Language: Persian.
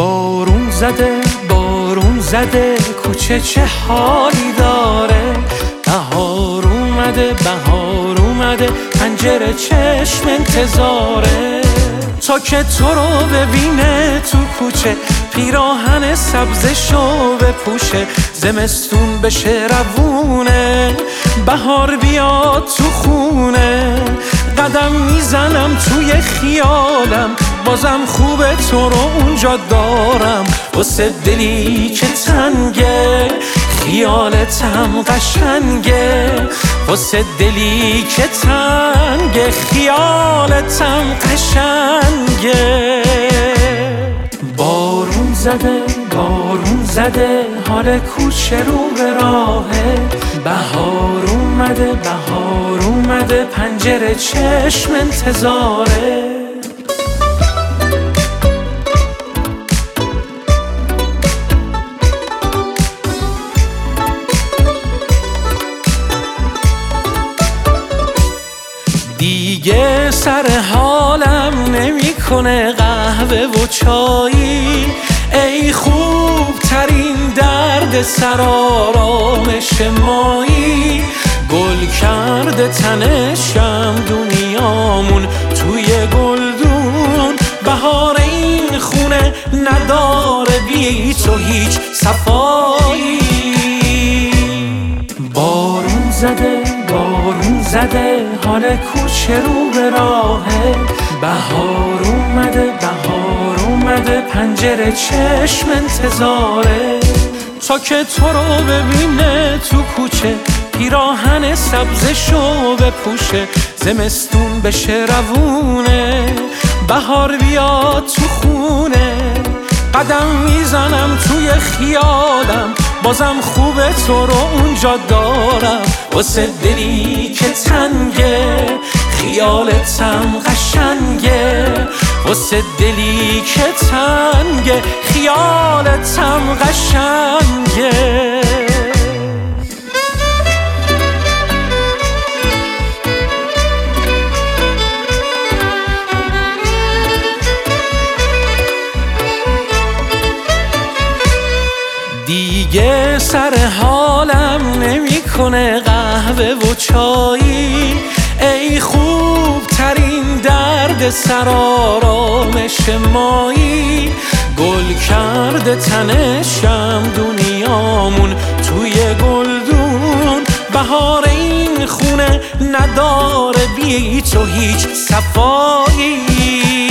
بارون زده کوچه چه حالی داره. بهار اومده پنجره چشم انتظاره. تا که تو رو ببینه تو کوچه پیراهن سبزشو بپوشه. زمستون بشه روونه بهار بیاد تو خونه. قدم میزنم توی خیالم بازم خوبه تو رو اونجا دارم. واسه دلی که تنگه خیالتم قشنگه. واسه دلی که تنگه خیالتم قشنگه. بارون زده حال کوچه رو به راهه. بهار اومده پنجره چشم انتظاره. دیگه سر حالم نمیکنه قهوه و چایی. ای خوب ترین درد سر آرامش مایی. گل کرده تنشم دنیامون توی گلدون. بهار این خونه نداره بی تو هیچ صفایی. بارون زده حال کوچه رو به راهه. بهار اومده پنجره چشم انتظاره. تا که تو رو ببینه تو کوچه پیراهن سبزشو بپوشه. زمستون بشه روونه بهار بیاد تو خونه. قدم میزنم توی خیالم بازم خوبه تو رو اونجا دارم. واسه دلی که تنگه خیالتم قشنگه. واسه دلی که تنگه خیالتم قشنگه. دیگه سر حالم نمیکنه قهوه و چایی. ای خوب ترین درد سر آرامش مایی. گل کرده تنشم دنیامون توی گلدون. بهار این خونه نداره بی تو هیچ صفایی.